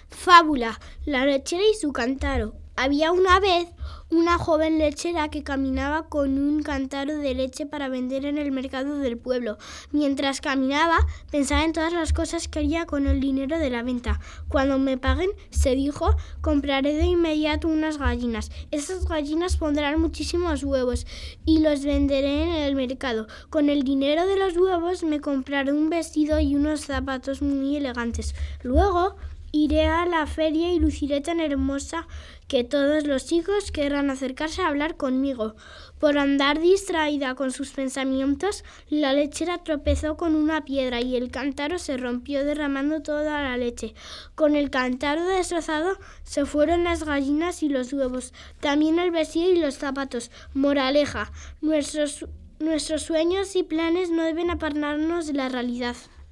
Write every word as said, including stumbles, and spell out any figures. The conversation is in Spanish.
Fábula, la lechera y su cántaro. Había una vez una joven lechera que caminaba con un cántaro de leche para vender en el mercado del pueblo. Mientras caminaba, pensaba en todas las cosas que haría con el dinero de la venta. Cuando me paguen, se dijo, compraré de inmediato unas gallinas. Esas gallinas pondrán muchísimos huevos y los venderé en el mercado. Con el dinero de los huevos me compraré un vestido y unos zapatos muy elegantes. Luego iré a la feria y luciré tan hermosa que todos los chicos querrán acercarse a hablar conmigo. Por andar distraída con sus pensamientos, la lechera tropezó con una piedra y el cántaro se rompió derramando toda la leche. Con el cántaro destrozado se fueron las gallinas y los huevos, también el vestido y los zapatos. Moraleja, nuestros, nuestros sueños y planes no deben apartarnos de la realidad.